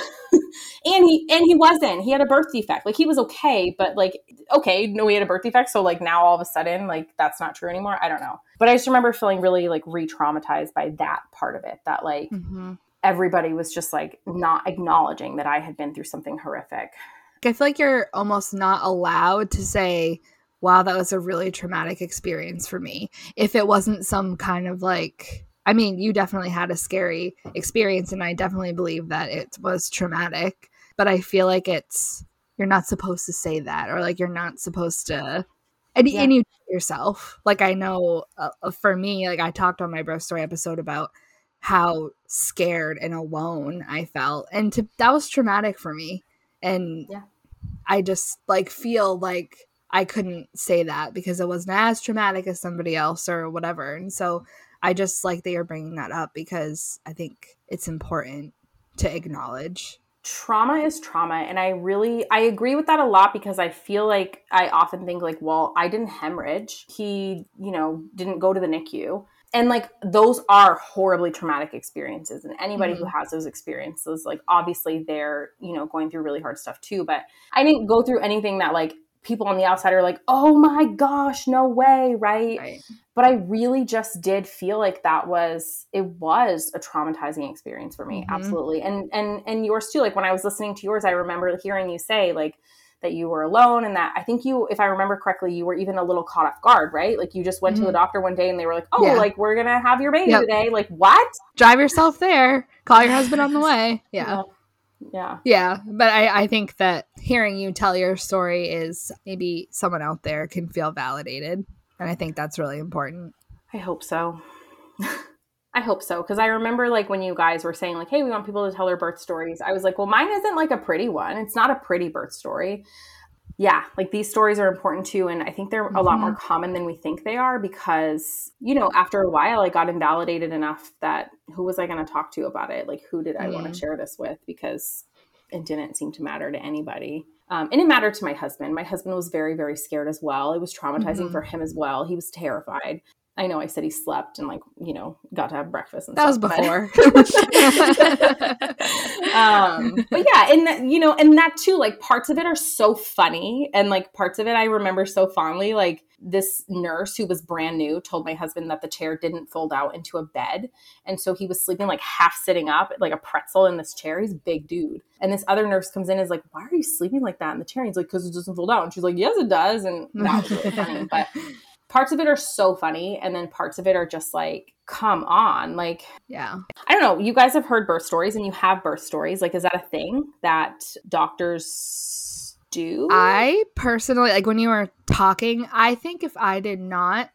And he, and he wasn't, he had a birth defect. Like he was okay, but like, okay, no, he had a birth defect. So like now all of a sudden, like that's not true anymore. I don't know. But I just remember feeling really like re-traumatized by that part of it, that like mm-hmm. everybody was just like not acknowledging that I had been through something horrific. I feel like you're almost not allowed to say, wow, that was a really traumatic experience for me. If it wasn't some kind of like, I mean, you definitely had a scary experience and I definitely believe that it was traumatic, but I feel like it's, you're not supposed to say that, or like, you're not supposed to, and, yeah. and you yourself, like, I know uh, for me, like I talked on my birth story episode about how scared and alone I felt. And to, that was traumatic for me. And yeah. I just like feel like I couldn't say that because it wasn't as traumatic as somebody else or whatever. And so I just like that you're bringing that up because I think it's important to acknowledge. Trauma is trauma. And I really, I agree with that a lot because I feel like I often think like, well, I didn't hemorrhage. He, you know, didn't go to the N I C U. And like, those are horribly traumatic experiences. And anybody mm-hmm. who has those experiences, like obviously they're, you know, going through really hard stuff too. But I didn't go through anything that like people on the outside are like, oh my gosh, no way. Right. right. But I really just did feel like that was, it was a traumatizing experience for me. Mm-hmm. Absolutely. And, and, and yours too. Like when I was listening to yours, I remember hearing you say like that you were alone and that I think you, if I remember correctly, you were even a little caught off guard, right? Like you just went mm-hmm. to the doctor one day and they were like, oh, yeah. like we're going to have your baby yep. today. Like what? Drive yourself there. Call your husband on the way. Yeah. yeah. Yeah. Yeah. But I, I think that hearing you tell your story is maybe someone out there can feel validated. And I think that's really important. I hope so. I hope so. Because I remember like when you guys were saying like, hey, we want people to tell their birth stories. I was like, well, mine isn't like a pretty one. It's not a pretty birth story. Yeah, like these stories are important too. And I think they're mm-hmm. a lot more common than we think they are because, you know, after a while I got invalidated enough that who was I going to talk to about it? Like, who did I mm-hmm. want to share this with? Because it didn't seem to matter to anybody. Um, and it mattered to my husband. My husband was very, very scared as well. It was traumatizing mm-hmm. for him as well. He was terrified. I know I said he slept and like, you know, got to have breakfast and that stuff. That was before. um, but yeah, and that, you know, and that too, like parts of it are so funny. And like parts of it I remember so fondly, like this nurse who was brand new told my husband that the chair didn't fold out into a bed. And so he was sleeping like half sitting up like a pretzel in this chair. He's a big dude. And this other nurse comes in and is like, why are you sleeping like that in the chair? And he's like, because it doesn't fold out. And she's like, yes, it does. And that was really funny. But parts of it are so funny. And then parts of it are just like, come on. Like, yeah. I don't know. You guys have heard birth stories and you have birth stories. Like, is that a thing that doctors do? I personally, like when you were talking, I think if I did not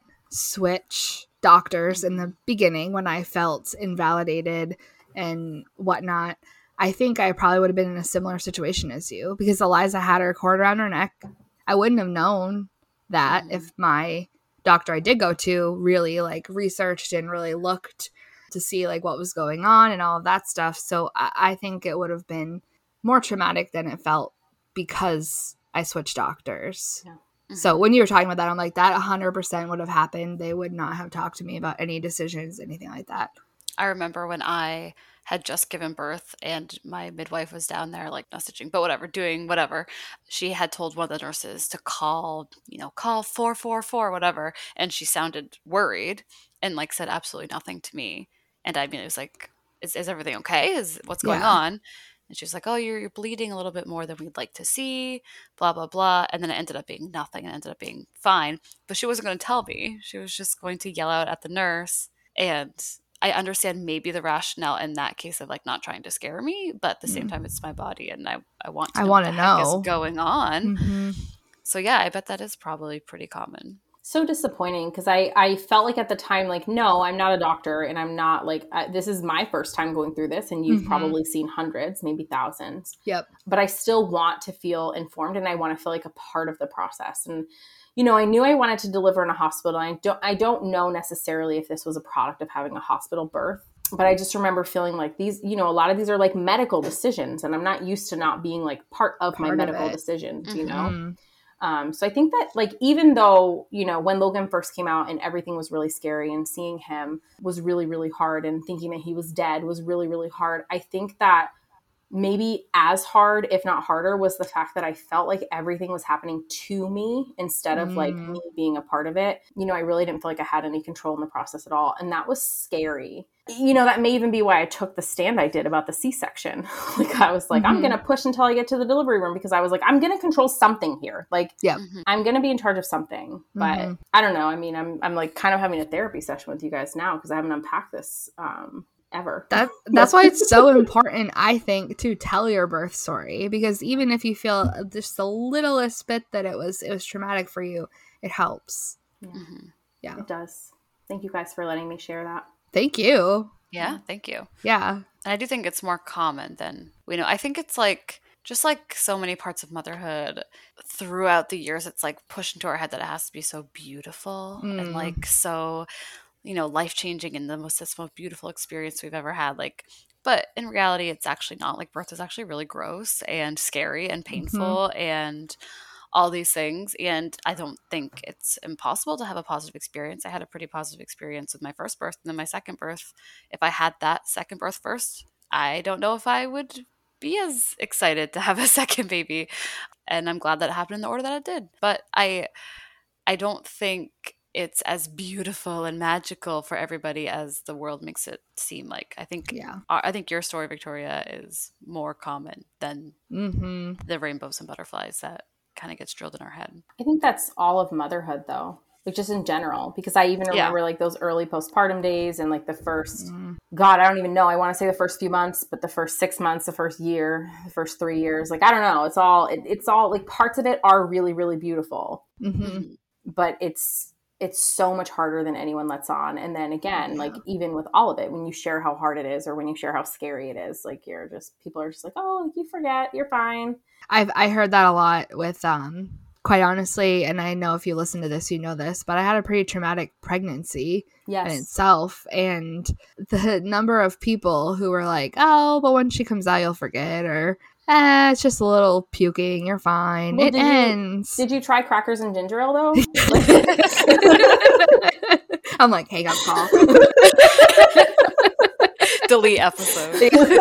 switch doctors in the beginning when I felt invalidated and whatnot, I think I probably would have been in a similar situation as you because Eliza had her cord around her neck. I wouldn't have known that mm-hmm. if my doctor I did go to really like researched and really looked to see like what was going on and all of that stuff. So I, I think it would have been more traumatic than it felt because I switched doctors. Yeah. Mm-hmm. So when you were talking about that, I'm like, that one hundred percent would have happened. They would not have talked to me about any decisions, anything like that. I remember when I had just given birth and my midwife was down there like messaging, but whatever, doing whatever. She had told one of the nurses to call, you know, call four four four, whatever. And she sounded worried and like said absolutely nothing to me. And I mean, it was like, is, is everything okay? Is what's going yeah. on? And she was like, oh, you're, you're bleeding a little bit more than we'd like to see, blah, blah, blah. And then it ended up being nothing and ended up being fine. But she wasn't going to tell me. She was just going to yell out at the nurse. And I understand maybe the rationale in that case of like not trying to scare me, but at the same time, it's my body and I, I want to I know want what to the heck know is going on. Mm-hmm. So yeah, I bet that is probably pretty common. So disappointing because I, I felt like at the time, like, no, I'm not a doctor and I'm not like, uh, this is my first time going through this and you've mm-hmm. probably seen hundreds, maybe thousands. Yep. But I still want to feel informed and I want to feel like a part of the process. And you know, I knew I wanted to deliver in a hospital. I don't, I don't know necessarily if this was a product of having a hospital birth, but I just remember feeling like these, you know, a lot of these are like medical decisions and I'm not used to not being like part of part my of medical it. decisions, mm-hmm. you know? Um, so I think that like, even though, you know, when Logan first came out and everything was really scary and seeing him was really, really hard and thinking that he was dead was really, really hard. I think that maybe as hard, if not harder, was the fact that I felt like everything was happening to me instead of mm. like me being a part of it. You know, I really didn't feel like I had any control in the process at all. And that was scary. You know, that may even be why I took the stand I did about the C-section. Like I was like, mm-hmm. I'm going to push until I get to the delivery room because I was like, I'm going to control something here. Like, yeah. mm-hmm. I'm going to be in charge of something. But mm-hmm. I don't know. I mean, I'm I'm like kind of having a therapy session with you guys now because I haven't unpacked this um ever. That that's why it's so important, I think, to tell your birth story because even if you feel just the littlest bit that it was it was traumatic for you, it helps. Yeah. Mm-hmm. Yeah. It does. Thank you guys for letting me share that. Thank you. Yeah, thank you. Yeah. And I do think it's more common than we know. I think it's like just like so many parts of motherhood throughout the years, it's like pushed into our head that it has to be so beautiful mm. and like so you know, life-changing and the most, that's the most beautiful experience we've ever had. Like, but in reality, it's actually not. Like, birth is actually really gross and scary and painful mm-hmm. and all these things. And I don't think it's impossible to have a positive experience. I had a pretty positive experience with my first birth and then my second birth. If I had that second birth first, I don't know if I would be as excited to have a second baby. And I'm glad that it happened in the order that it did. But I, I don't think it's as beautiful and magical for everybody as the world makes it seem like. I think yeah. our, I think your story, Victoria, is more common than mm-hmm. the rainbows and butterflies that kind of gets drilled in our head. I think that's all of motherhood though. Like just in general, because I even remember yeah. like those early postpartum days and like the first, mm. God, I don't even know. I want to say the first few months, but the first six months, the first year, the first three years, like, I don't know. It's all, it, it's all like parts of it are really, really beautiful, mm-hmm. but it's, it's so much harder than anyone lets on. And then again, Yeah. like even with all of it, when you share how hard it is or when you share how scary it is, like you're just, people are just like, oh, you forget, you're fine. I've I heard that a lot with um quite honestly, and I know if you listen to this, you know this, but I had a pretty traumatic pregnancy Yes. in itself. And the number of people who were like, oh, but when she comes out, you'll forget, or eh, it's just a little puking, you're fine. Well, it did you- ends. Did you try crackers and ginger ale though? I'm like, hang up call. Delete episode.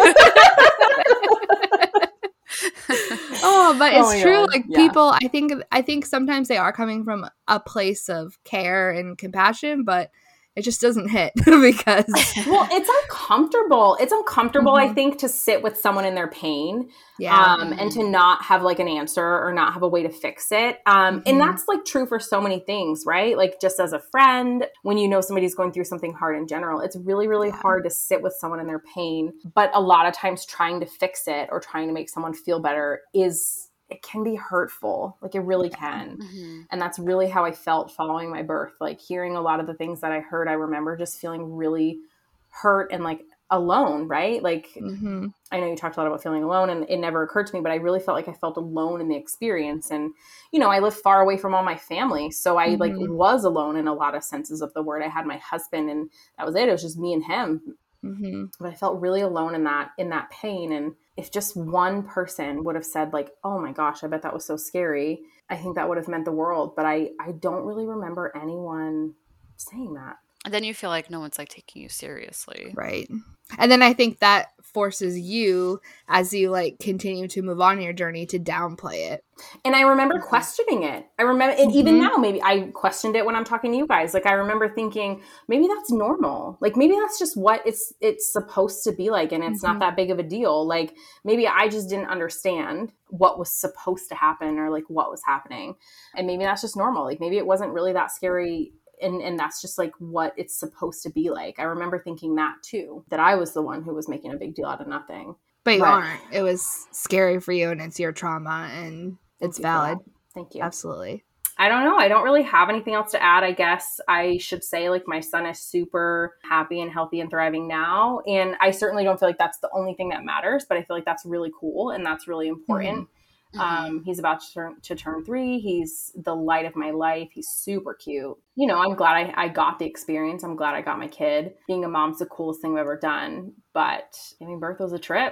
Oh, but Oh it's my true. God. Like Yeah. people, I think, I think sometimes they are coming from a place of care and compassion, but it just doesn't hit because Well, it's uncomfortable. It's uncomfortable, I Mhm. think, to sit with someone in their pain. yeah, Um, and to not have like an answer or not have a way to fix it. Um, and Mhm. that's like true for so many things, right? Like just as a friend, when you know somebody's going through something hard in general, it's really, really Yeah. hard to sit with someone in their pain. But a lot of times trying to fix it or trying to make someone feel better is, it can be hurtful. Like it really can. Mhm. And that's really how I felt following my birth. Like hearing a lot of the things that I heard, I remember just feeling really hurt and like alone, right? Like hmm I know you talked a lot about feeling alone and it never occurred to me, but I really felt like I felt alone in the experience. And, you know, I live far away from all my family. So I like Mhm. was alone in a lot of senses of the word. I had my husband and that was it. It was just me and him. hmm But I felt really alone in that, in that pain. And if just one person would have said like, oh my gosh, I bet that was so scary, I think that would have meant the world. But I, I don't really remember anyone saying that. And then you feel like no one's like taking you seriously. right. And then I think that forces you, as you like continue to move on in your journey, to downplay it. And I remember Mhm. questioning it. I remember, and even Mhm. now, maybe I questioned it when I'm talking to you guys. Like I remember thinking, maybe that's normal. Like maybe that's just what it's it's supposed to be like, and it's Mhm. not that big of a deal. Like maybe I just didn't understand what was supposed to happen or like what was happening, and maybe that's just normal. Like maybe it wasn't really that scary. And and that's just like what it's supposed to be like. I remember thinking that too, that I was the one who was making a big deal out of nothing. But you Right. aren't. It was scary for you, and it's your trauma, and Thank it's you for valid. that. Thank you. Absolutely. I don't know. I don't really have anything else to add. I guess I should say like my son is super happy and healthy and thriving now. And I certainly don't feel like that's the only thing that matters, but I feel like that's really cool and that's really important. Mhm. Um, he's about to turn, to turn three. He's the light of my life. He's super cute. You know, I'm glad I, I got the experience. I'm glad I got my kid. Being a mom's the coolest thing I've ever done. But giving birth was a trip.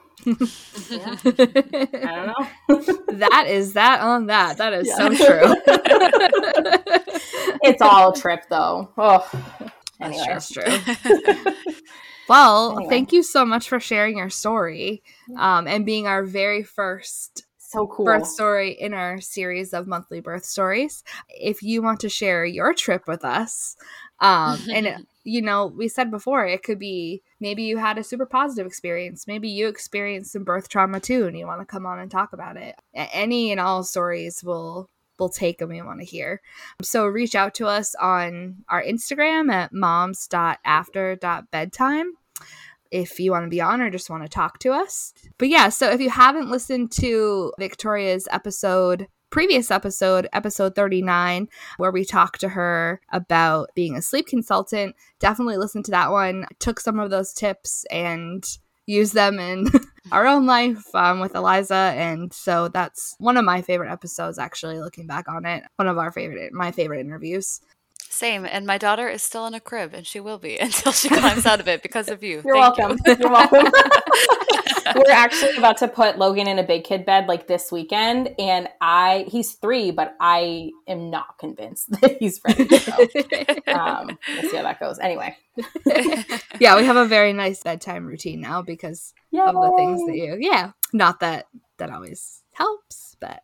Yeah. I don't know. That is that on that. That is Yeah. so true. It's all a trip though. Oh, That's anyway. just true. Well, Anyway. thank you so much for sharing your story um, and being our very first So cool. birth story in our series of monthly birth stories. If you want to share your trip with us, um, and you know, we said before, it could be maybe you had a super positive experience. Maybe you experienced some birth trauma too, and you want to come on and talk about it. A- Any and all stories will will take them we want to hear. So reach out to us on our Instagram at moms dot after dot bedtime if you want to be on or just want to talk to us. But yeah, so if you haven't listened to Victoria's episode, previous episode, episode thirty-nine, where we talked to her about being a sleep consultant, definitely listen to that one. Took some of those tips and use them in our own life um, with Eliza. And so that's one of my favorite episodes, actually, looking back on it. One of our favorite, my favorite interviews. Same. And my daughter is still in a crib, and she will be until she climbs out of it because of you. You're Thank welcome. you. You're welcome. We're actually about to put Logan in a big kid bed like this weekend, and I he's three, but I am not convinced that he's ready to go. Um, we'll see how that goes. Anyway, Yeah, we have a very nice bedtime routine now because Yay. of the things that you, yeah, not that that always helps, but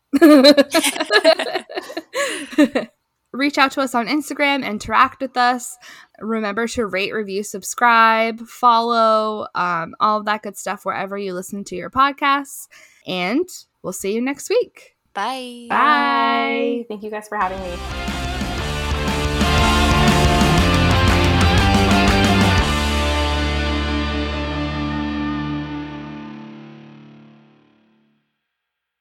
reach out to us on Instagram, interact with us. Remember to rate, review, subscribe, follow, um, all of that good stuff wherever you listen to your podcasts. And we'll see you next week. Bye. Bye. Thank you guys for having me.